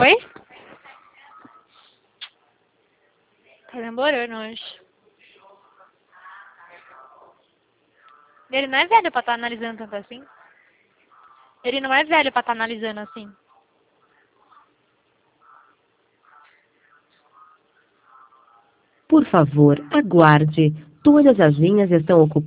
Oi? Tá demorando hoje. Ele não é velho pra estar analisando tanto assim. Ele não é velho pra estar analisando assim. Por favor, aguarde. Todas as linhas estão ocupadas.